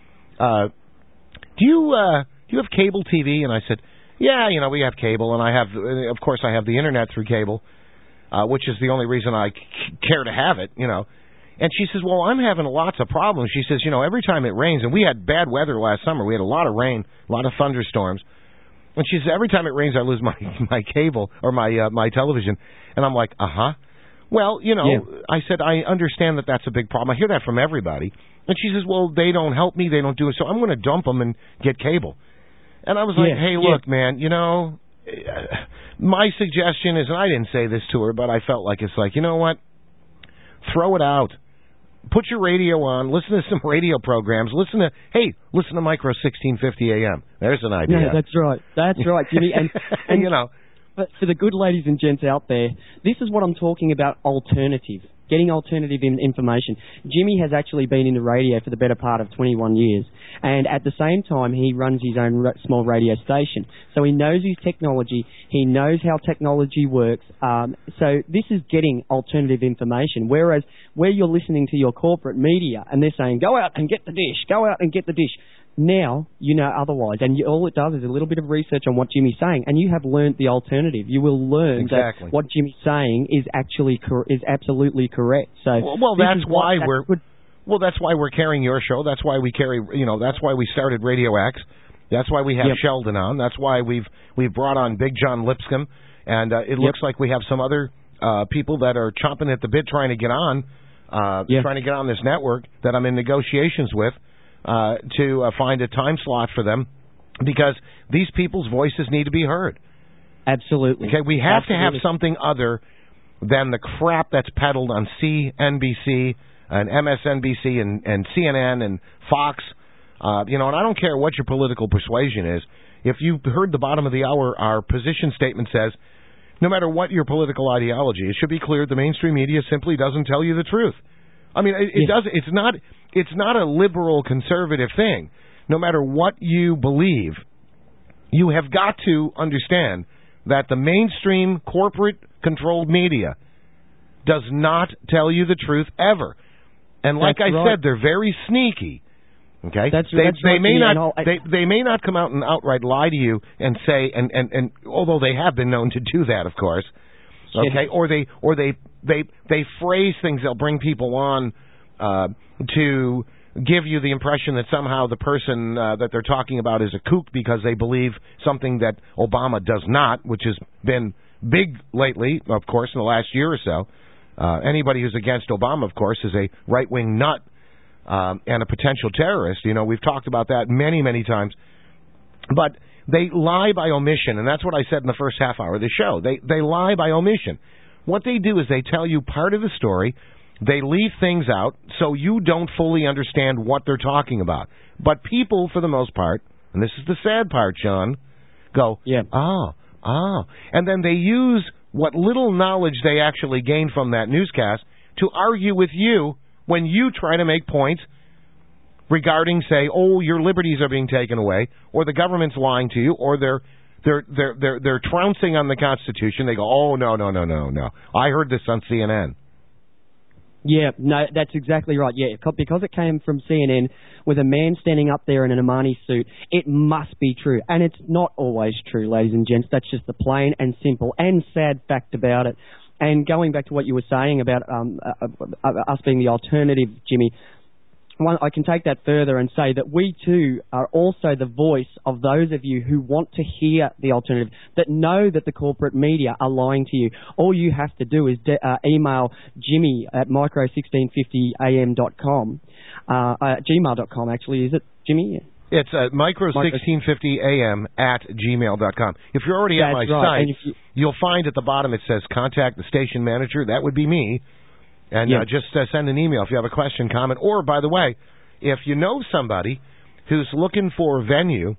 do you have cable TV?" And I said, "Yeah, we have cable, and of course I have the internet through cable, which is the only reason I care to have it, And she says, "Well, I'm having lots of problems." She says, "Every time it rains, and we had bad weather last summer. We had a lot of rain, a lot of thunderstorms." And she says, "Every time it rains, I lose my cable or my television." And I'm like, Well, I said, I understand that that's a big problem. I hear that from everybody. And she says, "Well, they don't help me. They don't do it. So I'm going to dump them and get cable." And I was like, "Hey, look, man, my suggestion is, and I didn't say this to her, but I felt like it's like, you know what? Throw it out. Put your radio on. Listen to some radio programs. Listen to Micro 1650 AM. There's an idea. Yeah, that's right. That's right, Jimmy. And you know, but for the good ladies and gents out there, this is what I'm talking about, alternative. Getting alternative information. Jimmy has actually been in the radio for the better part of 21 years. And at the same time, he runs his own small radio station. So he knows his technology. He knows how technology works. So this is getting alternative information. Whereas where you're listening to your corporate media and they're saying, go out and get the dish, go out and get the dish. Now you know otherwise, and all it does is a little bit of research on what Jimmy's saying, and you have learned the alternative. You will learn that what Jimmy's saying is actually is absolutely correct. So that's why we're carrying your show. That's why we carry, that's why we started Radio X. That's why we have Sheldon on. That's why we've brought on Big John Lipscomb, and it looks like we have some other people that are chomping at the bit trying to get on, trying to get on this network that I'm in negotiations with. To find a time slot for them, because these people's voices need to be heard. Absolutely. Okay, we have to have something other than the crap that's peddled on CNBC and MSNBC and CNN and Fox. And I don't care what your political persuasion is. If you heard the bottom of the hour, our position statement says, no matter what your political ideology, it should be clear the mainstream media simply doesn't tell you the truth. I mean, it does. It's not a liberal conservative thing. No matter what you believe, you have got to understand that the mainstream corporate-controlled media does not tell you the truth ever. And like I said, they're very sneaky. Okay, they may not come out and outright lie to you and say, and although they have been known to do that, of course. Okay, or they phrase things. They'll bring people on to give you the impression that somehow the person that they're talking about is a kook because they believe something that Obama does not, which has been big lately, of course, in the last year or so. Anybody who's against Obama, of course, is a right-wing nut and a potential terrorist. We've talked about that many, many times. But they lie by omission, and that's what I said in the first half hour of the show. They lie by omission. What they do is they tell you part of the story. They leave things out so you don't fully understand what they're talking about. But people, for the most part, and this is the sad part, John, go, and then they use what little knowledge they actually gain from that newscast to argue with you when you try to make points regarding, say, your liberties are being taken away, or the government's lying to you, or they're trouncing on the Constitution. They go, no. I heard this on CNN. Yeah, no, that's exactly right. Yeah, because it came from CNN with a man standing up there in an Armani suit, it must be true. And it's not always true, ladies and gents. That's just the plain and simple and sad fact about it. And going back to what you were saying about us being the alternative, Jimmy, I can take that further and say that we too are also the voice of those of you who want to hear the alternative, that know that the corporate media are lying to you. All you have to do is email Jimmy at micro1650am.com, gmail.com actually, is it, Jimmy? It's micro1650am at gmail.com. If you're already at my site, you'll find at the bottom it says contact the station manager. That would be me. And just send an email if you have a question, comment. Or, by the way, if you know somebody who's looking for a venue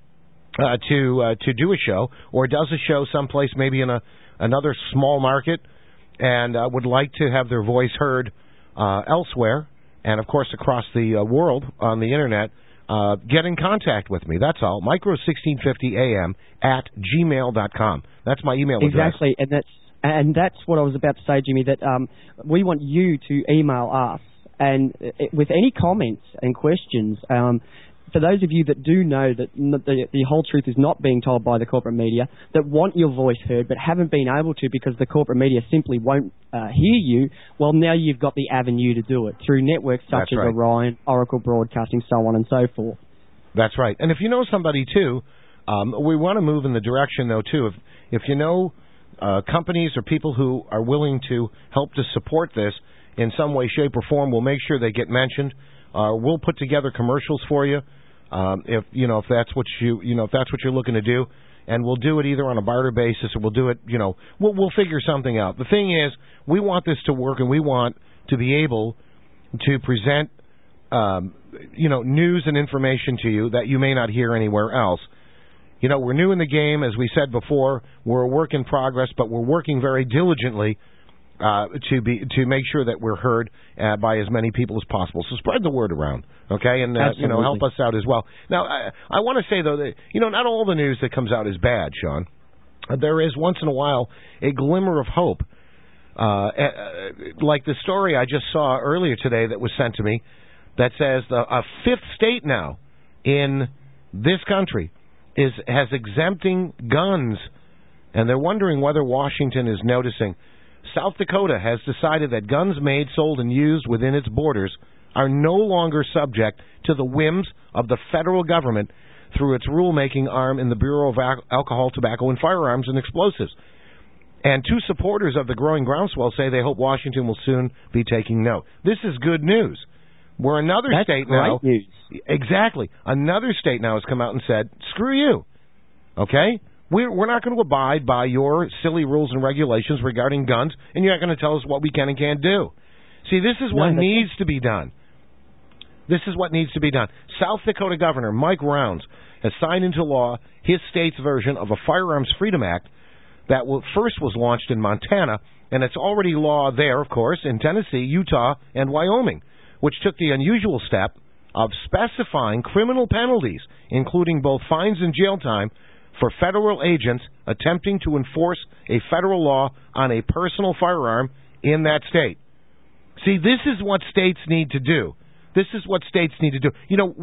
to do a show, or does a show someplace maybe in another small market, and would like to have their voice heard elsewhere, and, of course, across the world on the Internet, get in contact with me. That's all. Micro1650am at gmail.com. That's my email address. Exactly, and that's what I was about to say, Jimmy, that we want you to email us and with any comments and questions. For those of you that do know that the whole truth is not being told by the corporate media, that want your voice heard but haven't been able to because the corporate media simply won't hear you, well, now you've got the avenue to do it through networks such as Orion, Oracle Broadcasting, so on and so forth. That's right. And if you know somebody, too, we want to move in the direction, though, too. If you know companies or people who are willing to help to support this in some way, shape, or form, we'll make sure they get mentioned. We'll put together commercials for you if that's what you're looking to do. and we'll do it either on a barter basis or we'll do it, we'll figure something out. The thing is, we want this to work, and we want to be able to present, news and information to you that you may not hear anywhere else. We're new in the game, as we said before. We're a work in progress, but we're working very diligently to make sure that we're heard by as many people as possible. So spread the word around, okay, and help us out as well. Now, I want to say though that not all the news that comes out is bad, Sean. There is once in a while a glimmer of hope, like the story I just saw earlier today that was sent to me that says a fifth state now in this country has exempting guns, and they're wondering whether Washington is noticing. South Dakota has decided that guns made, sold, and used within its borders are no longer subject to the whims of the federal government through its rulemaking arm in the Bureau of Alcohol, Tobacco, and Firearms and Explosives. And two supporters of the growing groundswell say they hope Washington will soon be taking note. This is good news. Where another state now... News. Exactly. Another state now has come out and said, screw you. Okay? We're not going to abide by your silly rules and regulations regarding guns, and you're not going to tell us what we can and can't do. See, this is what needs to be done. This is what needs to be done. South Dakota Governor Mike Rounds has signed into law his state's version of a Firearms Freedom Act that first was launched in Montana, and it's already law there, of course, in Tennessee, Utah, and Wyoming, which took the unusual step of specifying criminal penalties, including both fines and jail time, for federal agents attempting to enforce a federal law on a personal firearm in that state. See, this is what states need to do. This is what states need to do.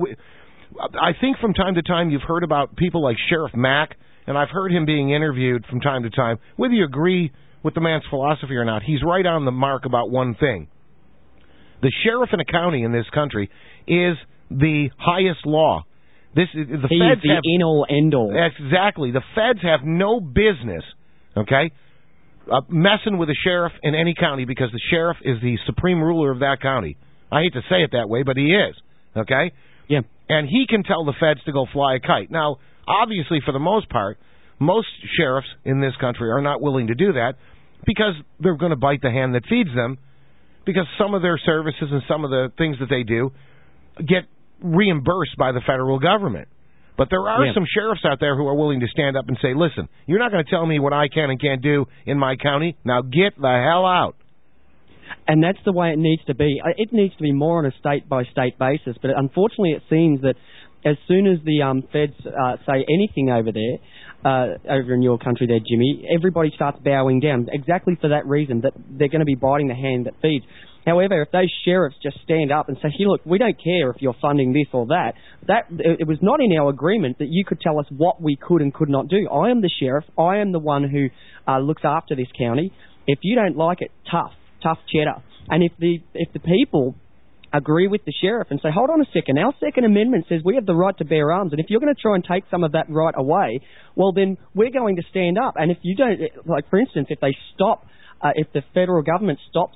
I think from time to time you've heard about people like Sheriff Mack, and I've heard him being interviewed from time to time. Whether you agree with the man's philosophy or not, he's right on the mark about one thing. The sheriff in a county in this country is the highest law. He's the in-all, end-all. Exactly. The feds have no business, okay, messing with a sheriff in any county because the sheriff is the supreme ruler of that county. I hate to say it that way, but he is, okay? Yeah. And he can tell the feds to go fly a kite. Now, obviously, for the most part, most sheriffs in this country are not willing to do that because they're going to bite the hand that feeds them, because some of their services and some of the things that they do get reimbursed by the federal government. But there are some sheriffs out there who are willing to stand up and say, listen, you're not going to tell me what I can and can't do in my county. Now get the hell out. And that's the way it needs to be. It needs to be more on a state-by-state basis. But unfortunately, it seems that as soon as the feds say anything over there, over in your country there, Jimmy, everybody starts bowing down, exactly for that reason, that they're going to be biting the hand that feeds. However, if those sheriffs just stand up and say, hey, look, we don't care if you're funding this or that, it was not in our agreement that you could tell us what we could and could not do. I am the sheriff. I am the one who looks after this county. If you don't like it, tough cheddar. And if the people agree with the sheriff and say, hold on a second, our Second Amendment says we have the right to bear arms, and if you're going to try and take some of that right away, well, then we're going to stand up. And if you don't, like, for instance, if they stop, if the federal government stops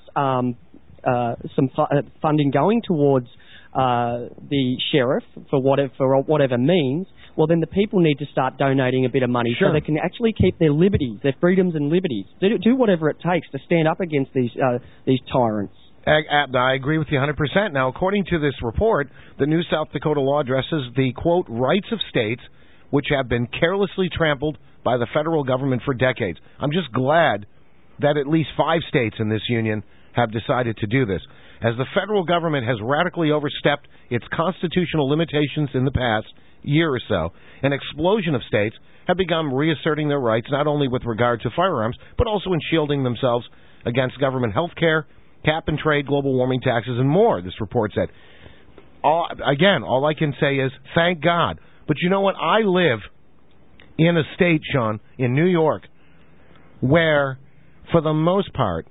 some funding going towards the sheriff for whatever means, well, then the people need to start donating a bit of money so they can actually keep their liberties, their freedoms and liberties. Do whatever it takes to stand up against these tyrants. I agree with you 100%. Now, according to this report, the new South Dakota law addresses the, quote, rights of states which have been carelessly trampled by the federal government for decades. I'm just glad that at least 5 states in this union have decided to do this, as the federal government has radically overstepped its constitutional limitations in the past year or so. An explosion of states have begun reasserting their rights not only with regard to firearms, but also in shielding themselves against government health care, cap and trade, global warming taxes, and more, this report said. All I can say is, thank God. But you know what? I live in a state, Sean, in New York, where, for the most part,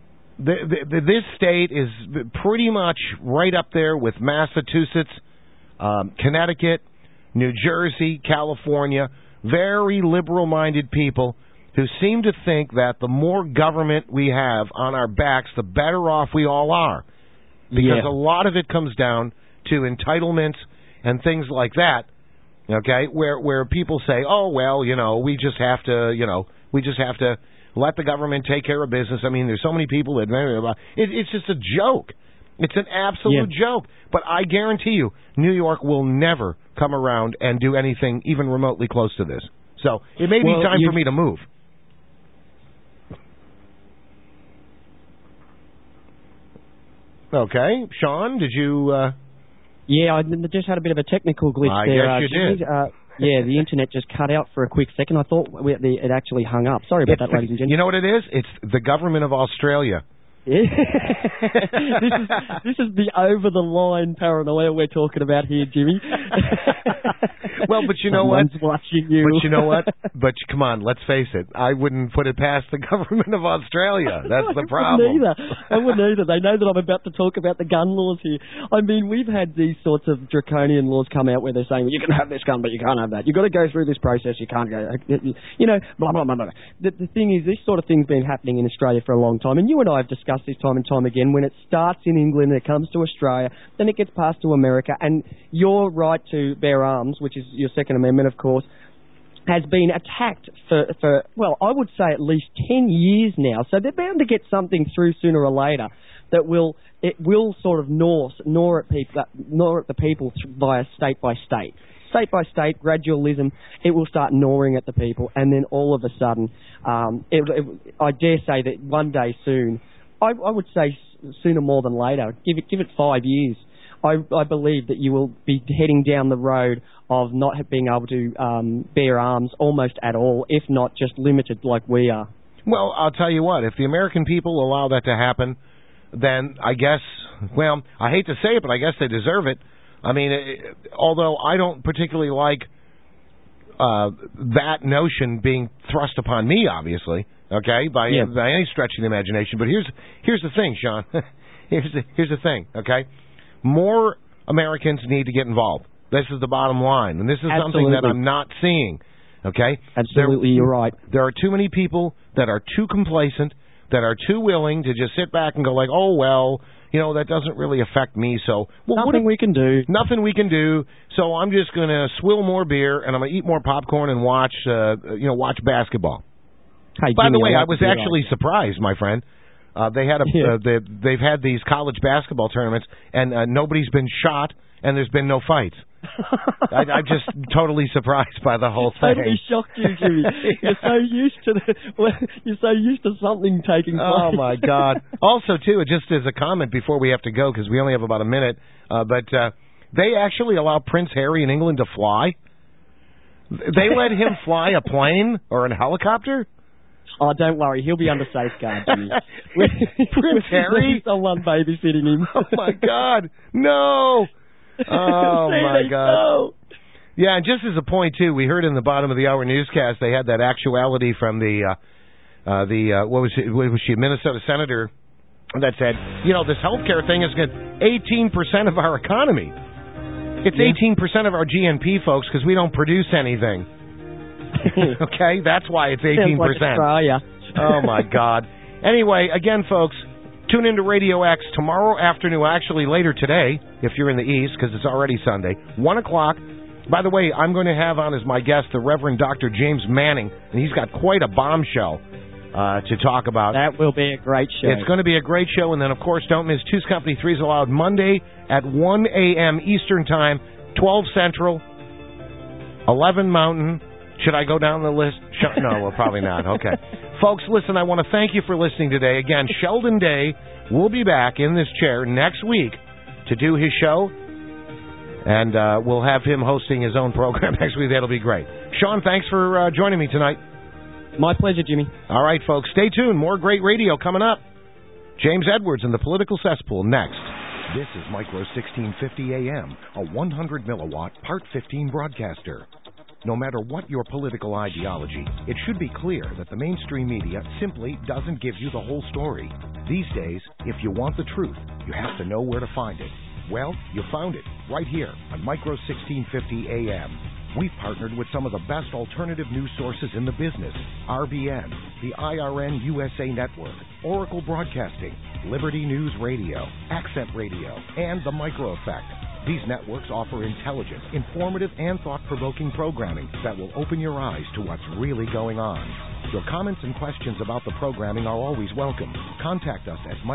this state is pretty much right up there with Massachusetts, Connecticut, New Jersey, California, very liberal-minded people who seem to think that the more government we have on our backs, the better off we all are. Because a lot of it comes down to entitlements and things like that. Okay, where people say, "Oh well, we just have to let the government take care of business." I mean, there's so many people that it's just a joke. It's an absolute joke. But I guarantee you, New York will never come around and do anything even remotely close to this. So it may be time for me to move. Okay, Sean, did you? Yeah, I just had a bit of a technical glitch there. I guess you did. Yeah, the internet just cut out for a quick second. I thought it actually hung up. Sorry about that, ladies and gentlemen. You know what it is? It's the government of Australia. Yeah. this is the over-the-line paranoia we're talking about here, Jimmy. Well, but you know what? Someone's watching you. But you know what? But come on, let's face it. I wouldn't put it past the government of Australia. That's the problem. I wouldn't either. They know that I'm about to talk about the gun laws here. I mean, we've had these sorts of draconian laws come out where they're saying, well, you can have this gun, but you can't have that. You've got to go through this process. You can't go, blah, blah, blah, blah. The thing is, this sort of thing's been happening in Australia for a long time, and you and I have discussed this time and time again. When it starts in England and it comes to Australia, then it gets passed to America, and your right to bear arms, which is your Second Amendment, of course, has been attacked for well, I would say at least 10 years now. So they're bound to get something through sooner or later that will sort of gnaw at the people via state by state. State by state, gradualism, it will start gnawing at the people, and then all of a sudden, I dare say that one day soon, I would say sooner more than later, give it 5 years, I believe that you will be heading down the road of not being able to bear arms almost at all, if not just limited like we are. Well, I'll tell you what, if the American people allow that to happen, then I guess, well, I hate to say it, but I guess they deserve it. I mean, although I don't particularly like that notion being thrust upon me, obviously, okay, by any stretch of the imagination. But here's the thing, Sean. here's the thing, okay? More Americans need to get involved. This is the bottom line, and this is something that I'm not seeing, okay? Absolutely, you're right. There are too many people that are too complacent, that are too willing to just sit back and go like, oh, well, that doesn't really affect me, so... Well, Nothing we can do. Nothing we can do, so I'm just going to swill more beer, and I'm going to eat more popcorn and watch basketball. Hey, By Jimmy, the way, I was actually surprised, my friend. They've had these college basketball tournaments, and nobody's been shot, and there's been no fights. I'm just totally surprised by the whole thing. Totally shocked you, Jimmy. You're so used to something taking place. Oh my God! Also, too, just as a comment before we have to go, because we only have about a minute, but they actually allow Prince Harry in England to fly. They let him fly a plane or a helicopter. Oh, don't worry. He'll be under safeguard, Jimmy. Prince Harry? There's someone babysitting him. Oh, my God. No. Oh, my God. No. Yeah, and just as a point, too, we heard in the bottom of the hour newscast, they had that actuality from the what was she, Minnesota senator that said, this healthcare thing is good. 18% of our economy. It's 18% of our GNP, folks, because we don't produce anything. Okay, that's why it's 18%. Like Australia. Oh, my God. Anyway, again, folks, tune into Radio X tomorrow afternoon, actually later today, if you're in the East, because it's already Sunday, 1 o'clock. By the way, I'm going to have on as my guest the Reverend Dr. James Manning, and he's got quite a bombshell to talk about. That will be a great show. It's going to be a great show, and then, of course, don't miss Two's Company, Three's Allowed, Monday at 1 a.m. Eastern Time, 12 Central, 11 Mountain. Should I go down the list? No, well, probably not. Okay. Folks, listen, I want to thank you for listening today. Again, Sheldon Day will be back in this chair next week to do his show, and we'll have him hosting his own program next week. That'll be great. Sean, thanks for joining me tonight. My pleasure, Jimmy. All right, folks, stay tuned. More great radio coming up. James Edwards and the Political Cesspool next. This is Micro 1650 AM, a 100 milliwatt Part 15 broadcaster. No matter what your political ideology, it should be clear that the mainstream media simply doesn't give you the whole story. These days, if you want the truth, you have to know where to find it. Well, you found it right here on Micro 1650 AM. We've partnered with some of the best alternative news sources in the business: RBN, the IRN USA Network, Oracle Broadcasting, Liberty News Radio, Accent Radio, and The Micro Effect. These networks offer intelligent, informative, and thought-provoking programming that will open your eyes to what's really going on. Your comments and questions about the programming are always welcome. Contact us at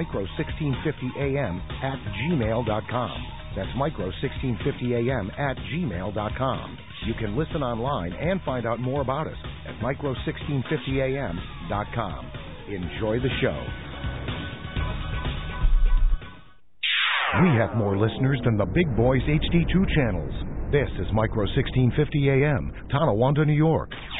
micro1650am@gmail.com. That's micro1650am@gmail.com. You can listen online and find out more about us at micro1650am.com. Enjoy the show. We have more listeners than the Big Boys HD2 channels. This is Micro 1650 AM, Tonawanda, New York.